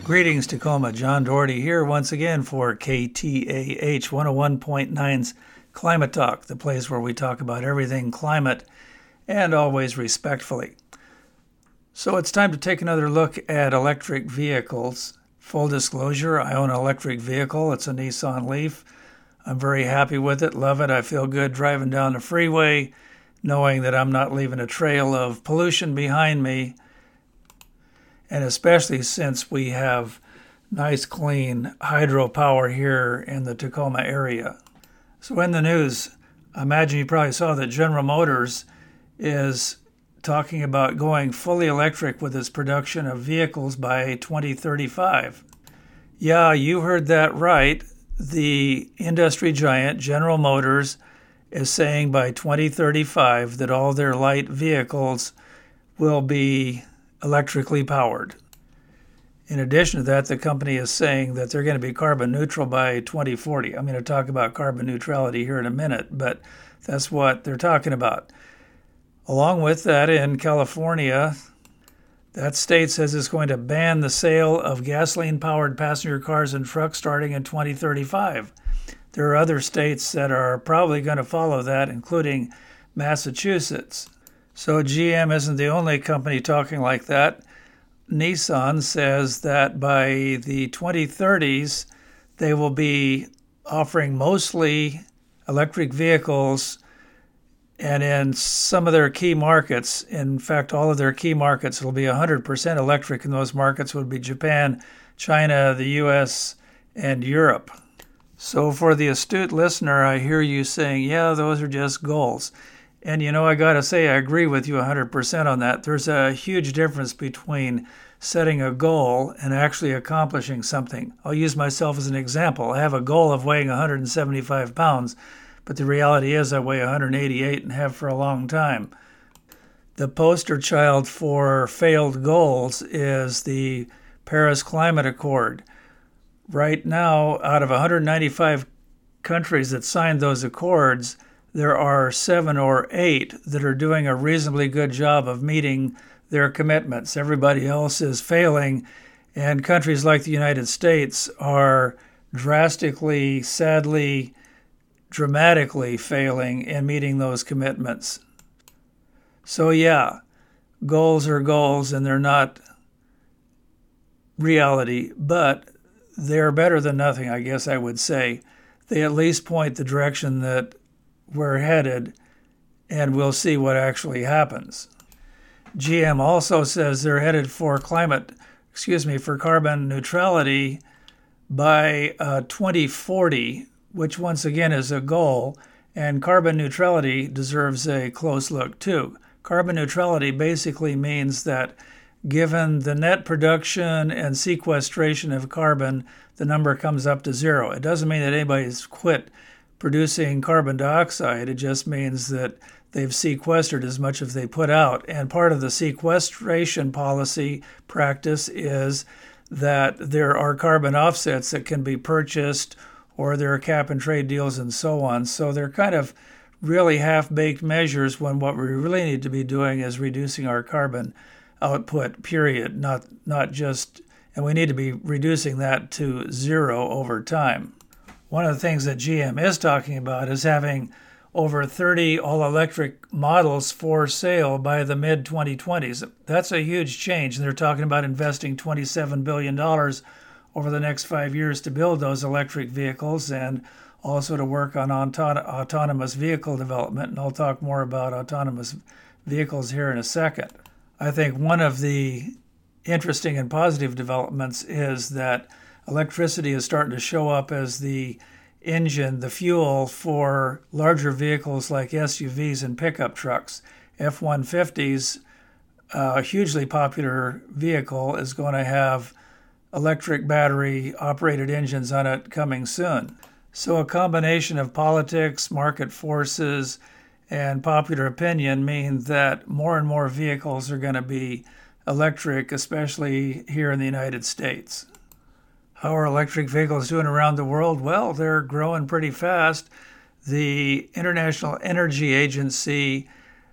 Greetings, Tacoma. John Doherty here once again for KTAH 101.9's Climate Talk, the place where we talk about everything climate and always respectfully. So it's time to take another look at electric vehicles. Full disclosure, I own an electric vehicle. It's a Nissan Leaf. I'm very happy with it, love it. I feel good driving down the freeway, knowing that I'm not leaving a trail of pollution behind me. And especially since we have nice, clean hydropower here in the Tacoma area. So in the news, I imagine you probably saw that General Motors is talking about going fully electric with its production of vehicles by 2035. Yeah, you heard that right. The industry giant General Motors is saying by 2035 that all their light vehicles will be electrically powered. In addition to that, the company is saying that they're going to be carbon neutral by 2040. I'm going to talk about carbon neutrality here in a minute, but that's what they're talking about. Along with that, in California, that state says it's going to ban the sale of gasoline-powered passenger cars and trucks starting in 2035. There are other states that are probably going to follow that, including Massachusetts. So GM isn't the only company talking like that. Nissan says that by the 2030s, they will be offering mostly electric vehicles, and in some of their key markets, in fact, all of their key markets, will be 100% electric, and those markets would be Japan, China, the US, and Europe. So for the astute listener, I hear you saying, yeah, those are just goals. And I got to say, I agree with you 100% on that. There's a huge difference between setting a goal and actually accomplishing something. I'll use myself as an example. I have a goal of weighing 175 pounds, but the reality is I weigh 188 and have for a long time. The poster child for failed goals is the Paris Climate Accord. Right now, out of 195 countries that signed those accords, there are 7 or 8 that are doing a reasonably good job of meeting their commitments. Everybody else is failing, and countries like the United States are drastically, sadly, dramatically failing in meeting those commitments. So yeah, goals are goals and they're not reality, but they're better than nothing, I guess I would say. They at least point the direction that we're headed, and we'll see what actually happens. GM also says they're headed for carbon neutrality by 2040, which once again is a goal, and carbon neutrality deserves a close look too. Carbon neutrality basically means that given the net production and sequestration of carbon, the number comes up to 0. It doesn't mean that anybody's quit producing carbon dioxide. It just means that they've sequestered as much as they put out. And part of the sequestration policy practice is that there are carbon offsets that can be purchased, or there are cap and trade deals and so on. So they're kind of really half-baked measures when what we really need to be doing is reducing our carbon output, period, not just, and we need to be reducing that to 0 over time. One of the things that GM is talking about is having over 30 all-electric models for sale by the mid-2020s. That's a huge change, and they're talking about investing $27 billion over the next 5 years to build those electric vehicles and also to work on autonomous vehicle development, and I'll talk more about autonomous vehicles here in a second. I think one of the interesting and positive developments is that electricity is starting to show up as the engine, the fuel for larger vehicles like SUVs and pickup trucks. F-150s, a hugely popular vehicle, is going to have electric battery operated engines on it coming soon. So a combination of politics, market forces, and popular opinion mean that more and more vehicles are going to be electric, especially here in the United States. How are electric vehicles doing around the world? Well, they're growing pretty fast. The International Energy Agency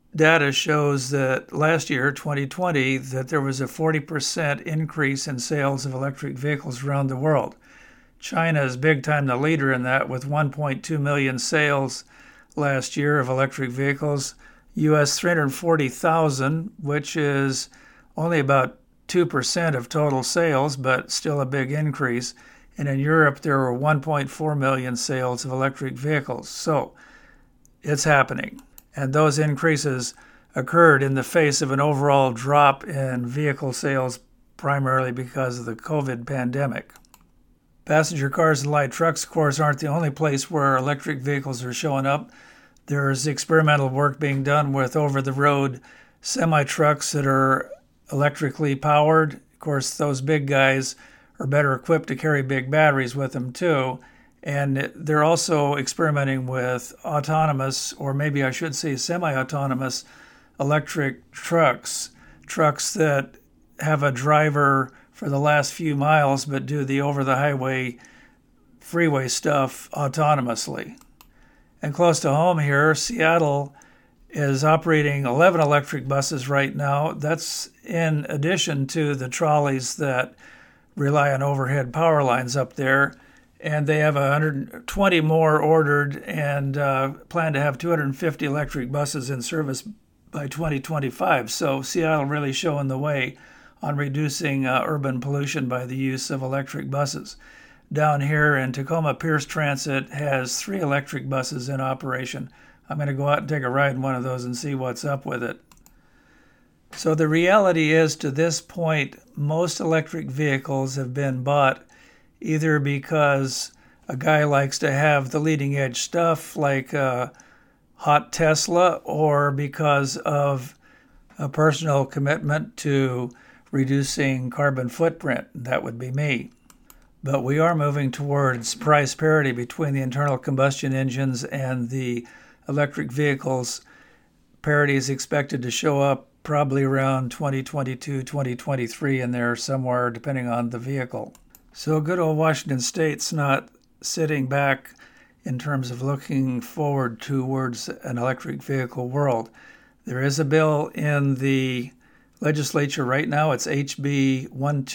data shows that last year, 2020, that there was a 40% increase in sales of electric vehicles around the world. China is big time the leader in that with 1.2 million sales last year of electric vehicles. US 340,000, which is only about 2% of total sales, but still a big increase. And in Europe, there were 1.4 million sales of electric vehicles. So it's happening. And those increases occurred in the face of an overall drop in vehicle sales, primarily because of the COVID pandemic. Passenger cars and light trucks, of course, aren't the only place where electric vehicles are showing up. There's experimental work being done with over-the-road semi-trucks that are electrically powered. Of course, those big guys are better equipped to carry big batteries with them, too. And they're also experimenting with autonomous, or maybe I should say semi-autonomous, electric trucks that have a driver for the last few miles but do the over-the-highway freeway stuff autonomously. And close to home here, Seattle is operating 11 electric buses right now. That's in addition to the trolleys that rely on overhead power lines up there. And they have 120 more ordered and plan to have 250 electric buses in service by 2025. So Seattle really showing the way on reducing urban pollution by the use of electric buses. Down here in Tacoma, Pierce Transit has 3 electric buses in operation. I'm going to go out and take a ride in one of those and see what's up with it. So the reality is, to this point, most electric vehicles have been bought either because a guy likes to have the leading edge stuff like a hot Tesla, or because of a personal commitment to reducing carbon footprint. That would be me. But we are moving towards price parity between the internal combustion engines and the electric vehicles. Parity is expected to show up probably around 2022, 2023 in there somewhere, depending on the vehicle. So good old Washington State's not sitting back in terms of looking forward towards an electric vehicle world. There is a bill in the legislature right now. It's HB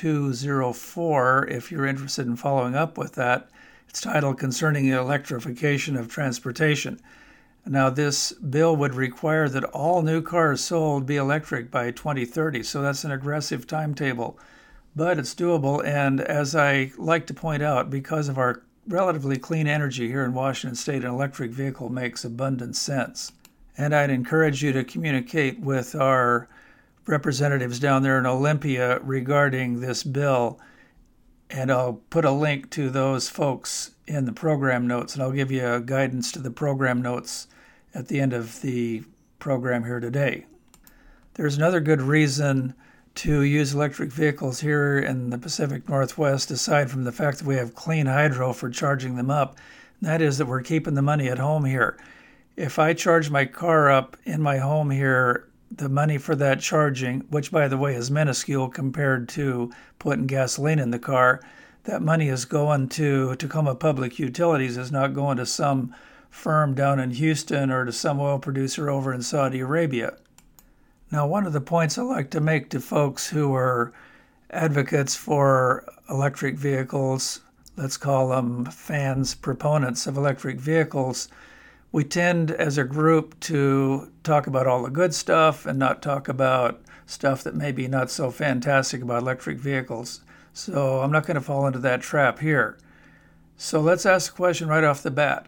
1204, if you're interested in following up with that. It's titled Concerning the Electrification of Transportation. Now, this bill would require that all new cars sold be electric by 2030, so that's an aggressive timetable. But it's doable, and as I like to point out, because of our relatively clean energy here in Washington State, an electric vehicle makes abundant sense. And I'd encourage you to communicate with our representatives down there in Olympia regarding this bill, and I'll put a link to those folks in the program notes, and I'll give you guidance to the program notes at the end of the program here today. There's another good reason to use electric vehicles here in the Pacific Northwest, aside from the fact that we have clean hydro for charging them up, and that is that we're keeping the money at home here. If I charge my car up in my home here, the money for that charging, which by the way is minuscule compared to putting gasoline in the car, that money is going to Tacoma Public Utilities, is not going to some firm down in Houston or to some oil producer over in Saudi Arabia. Now, one of the points I like to make to folks who are advocates for electric vehicles, let's call them fans, proponents of electric vehicles, we tend as a group to talk about all the good stuff and not talk about stuff that may be not so fantastic about electric vehicles. So I'm not going to fall into that trap here. So let's ask a question right off the bat.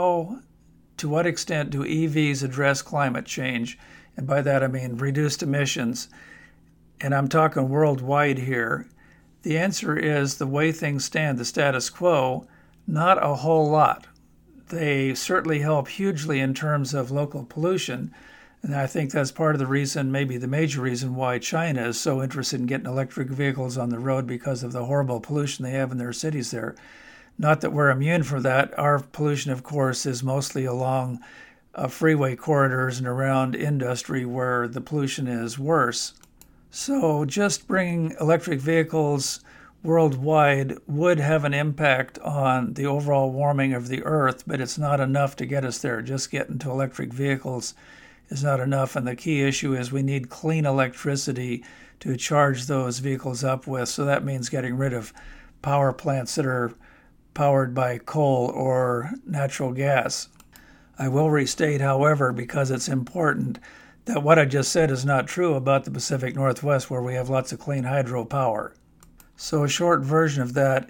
To what extent do EVs address climate change? And by that I mean reduced emissions. And I'm talking worldwide here. The answer is, the way things stand, the status quo, not a whole lot. They certainly help hugely in terms of local pollution. And I think that's part of the reason, maybe the major reason, why China is so interested in getting electric vehicles on the road, because of the horrible pollution they have in their cities there. Not that we're immune from that. Our pollution, of course, is mostly along freeway corridors and around industry where the pollution is worse. So just bringing electric vehicles worldwide would have an impact on the overall warming of the earth, but it's not enough to get us there. Just getting to electric vehicles is not enough. And the key issue is we need clean electricity to charge those vehicles up with. So that means getting rid of power plants that are powered by coal or natural gas. I will restate, however, because it's important, that what I just said is not true about the Pacific Northwest, where we have lots of clean hydropower. So a short version of that,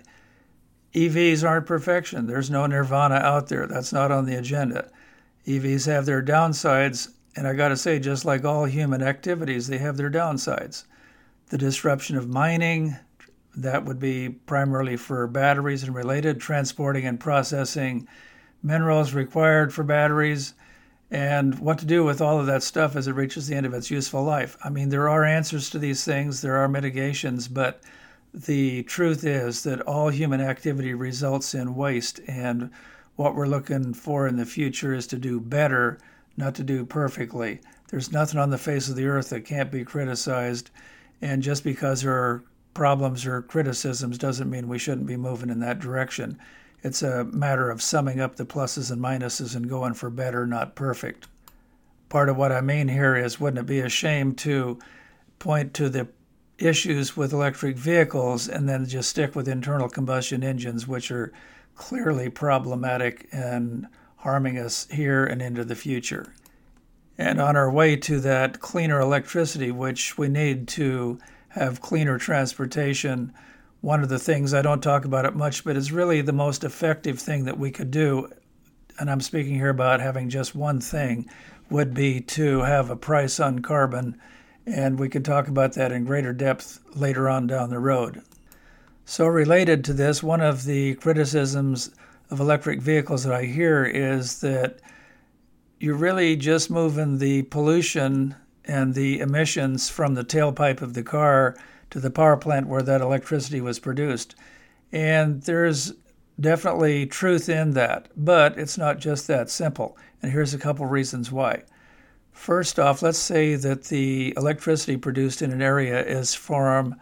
EVs aren't perfection. There's no nirvana out there. That's not on the agenda. EVs have their downsides, and I got to say, just like all human activities, they have their downsides. The disruption of mining, that would be primarily for batteries and related, transporting and processing minerals required for batteries, and what to do with all of that stuff as it reaches the end of its useful life. I mean, there are answers to these things, there are mitigations, but the truth is that all human activity results in waste, and what we're looking for in the future is to do better, not to do perfectly. There's nothing on the face of the earth that can't be criticized, and just because there are problems or criticisms doesn't mean we shouldn't be moving in that direction. It's a matter of summing up the pluses and minuses and going for better, not perfect. Part of what I mean here is, wouldn't it be a shame to point to the issues with electric vehicles and then just stick with internal combustion engines, which are clearly problematic and harming us here and into the future. And on our way to that cleaner electricity, which we need to have cleaner transportation, one of the things, I don't talk about it much, but it's really the most effective thing that we could do, and I'm speaking here about having just one thing, would be to have a price on carbon, and we could talk about that in greater depth later on down the road. So related to this, one of the criticisms of electric vehicles that I hear is that you're really just moving the pollution and the emissions from the tailpipe of the car to the power plant where that electricity was produced. And there's definitely truth in that, but it's not just that simple. And here's a couple reasons why. First off, let's say that the electricity produced in an area is from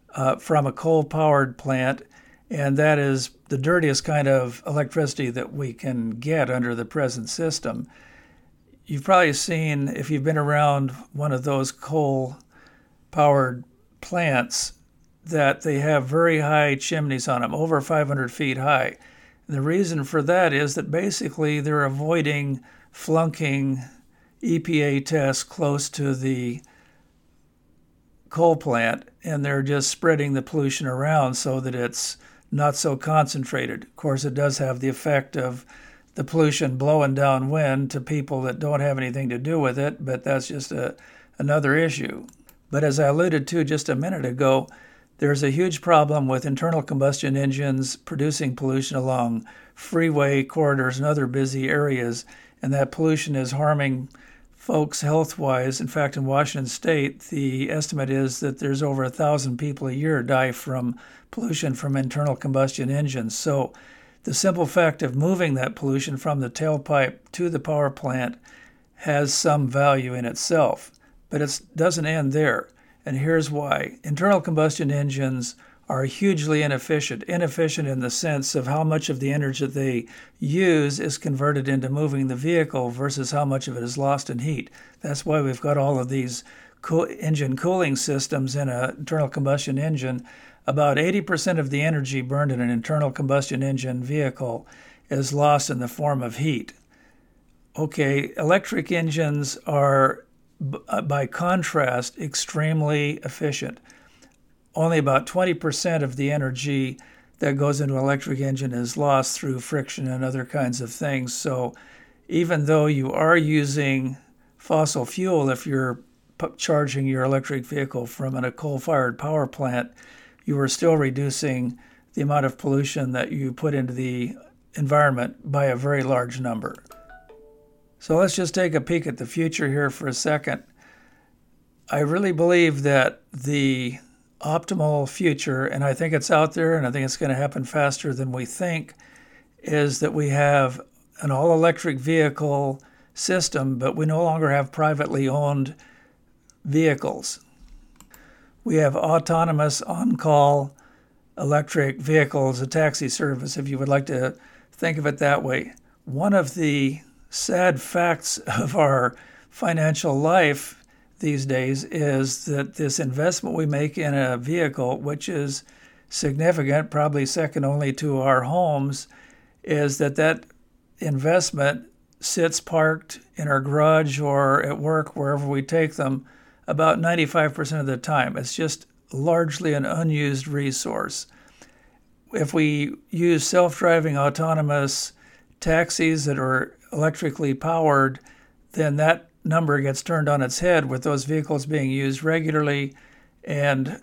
a coal-powered plant, and that is the dirtiest kind of electricity that we can get under the present system. You've probably seen, if you've been around one of those coal-powered plants, that they have very high chimneys on them, over 500 feet high. And the reason for that is that basically they're avoiding flunking EPA tests close to the coal plant, and they're just spreading the pollution around so that it's not so concentrated. Of course, it does have the effect of the pollution blowing downwind to people that don't have anything to do with it, but that's just another issue. But as I alluded to just a minute ago, there's a huge problem with internal combustion engines producing pollution along freeway corridors and other busy areas, and that pollution is harming folks health-wise. In fact, in Washington State, the estimate is that there's over 1,000 people a year die from pollution from internal combustion engines. So the simple fact of moving that pollution from the tailpipe to the power plant has some value in itself. But it doesn't end there, and here's why. Internal combustion engines are hugely inefficient in the sense of how much of the energy that they use is converted into moving the vehicle versus how much of it is lost in heat. That's why we've got all of these engine cooling systems in an internal combustion engine. About 80% of the energy burned in an internal combustion engine vehicle is lost in the form of heat. Okay, electric engines are, by contrast, extremely efficient. Only about 20% of the energy that goes into an electric engine is lost through friction and other kinds of things. So even though you are using fossil fuel, if you're charging your electric vehicle from a coal-fired power plant, you are still reducing the amount of pollution that you put into the environment by a very large number. So let's just take a peek at the future here for a second. I really believe that the optimal future, and I think it's out there and I think it's going to happen faster than we think, is that we have an all-electric vehicle system, but we no longer have privately owned vehicles. We have autonomous on-call electric vehicles, a taxi service, if you would like to think of it that way. One of the sad facts of our financial life these days is that this investment we make in a vehicle, which is significant, probably second only to our homes, is that investment sits parked in our garage or at work, wherever we take them, about 95% of the time. It's just largely an unused resource. If we use self-driving autonomous taxis that are electrically powered, then that number gets turned on its head with those vehicles being used regularly, and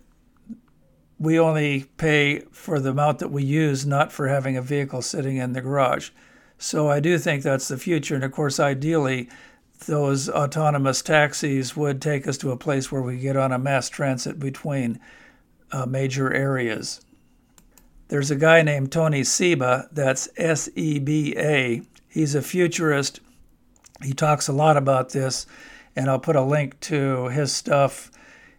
we only pay for the amount that we use, not for having a vehicle sitting in the garage. So I do think that's the future. And of course, ideally, those autonomous taxis would take us to a place where we get on a mass transit between major areas. There's a guy named Tony Seba, that's S-E-B-A. He's a futurist. He talks a lot about this, and I'll put a link to his stuff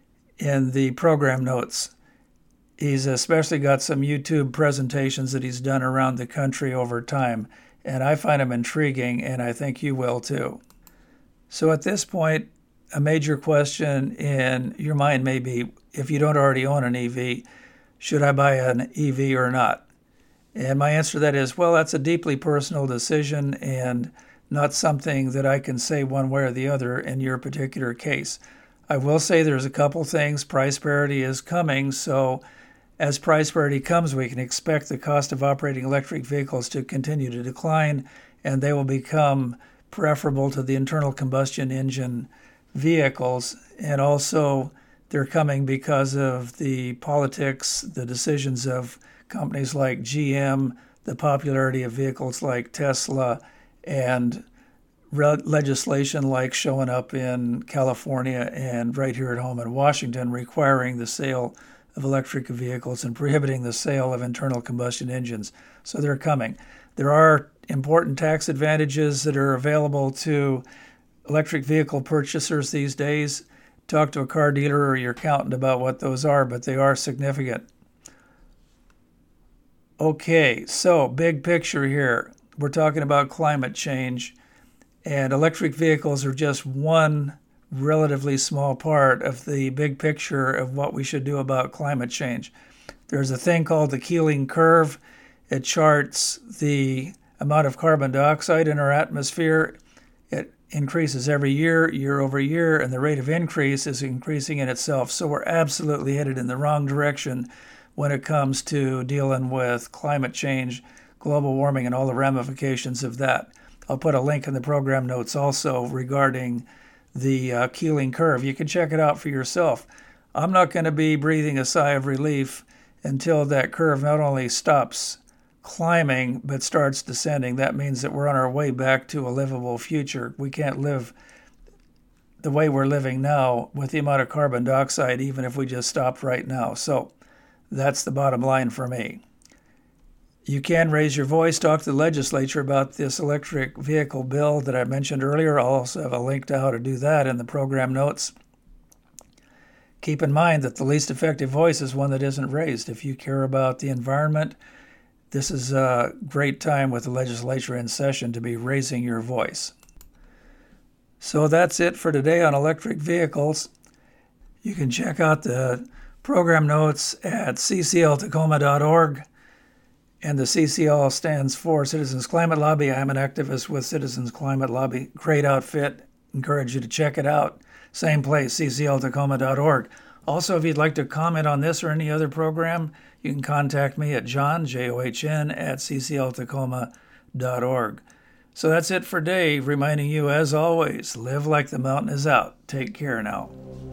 in the program notes. He's especially got some YouTube presentations that he's done around the country over time, and I find them intriguing, and I think you will too. So at this point, a major question in your mind may be, if you don't already own an EV, should I buy an EV or not? And my answer to that is, well, that's a deeply personal decision and not something that I can say one way or the other in your particular case. I will say there's a couple things. Price parity is coming, so as price parity comes, we can expect the cost of operating electric vehicles to continue to decline, and they will become preferable to the internal combustion engine vehicles. And also, they're coming because of the politics, the decisions of companies like GM, the popularity of vehicles like Tesla, and legislation like showing up in California and right here at home in Washington, requiring the sale of electric vehicles and prohibiting the sale of internal combustion engines. So they're coming. There are important tax advantages that are available to electric vehicle purchasers these days. Talk to a car dealer or your accountant about what those are, but they are significant. Okay, so big picture here. We're talking about climate change, and electric vehicles are just one relatively small part of the big picture of what we should do about climate change. There's a thing called the Keeling curve. It charts the amount of carbon dioxide in our atmosphere. It increases every year, year over year, and the rate of increase is increasing in itself. So we're absolutely headed in the wrong direction when it comes to dealing with climate change, global warming, and all the ramifications of that. I'll put a link in the program notes also regarding the Keeling curve. You can check it out for yourself. I'm not going to be breathing a sigh of relief until that curve not only stops climbing but starts descending. That means that we're on our way back to a livable future. We can't live the way we're living now with the amount of carbon dioxide, even if we just stopped right now. So that's the bottom line for me. You can raise your voice, talk to the legislature about this electric vehicle bill that I mentioned earlier. I'll also have a link to how to do that in the program notes. Keep in mind that the least effective voice is one that isn't raised. If you care about the environment, this is a great time with the legislature in session to be raising your voice. So that's it for today on electric vehicles. You can check out the program notes at ccltacoma.org. And the CCL stands for Citizens Climate Lobby. I'm an activist with Citizens Climate Lobby. Great outfit. Encourage you to check it out. Same place, ccltacoma.org. Also, if you'd like to comment on this or any other program, you can contact me at John, John, at ccltacoma.org. So that's it for Dave, reminding you, as always, live like the mountain is out. Take care now.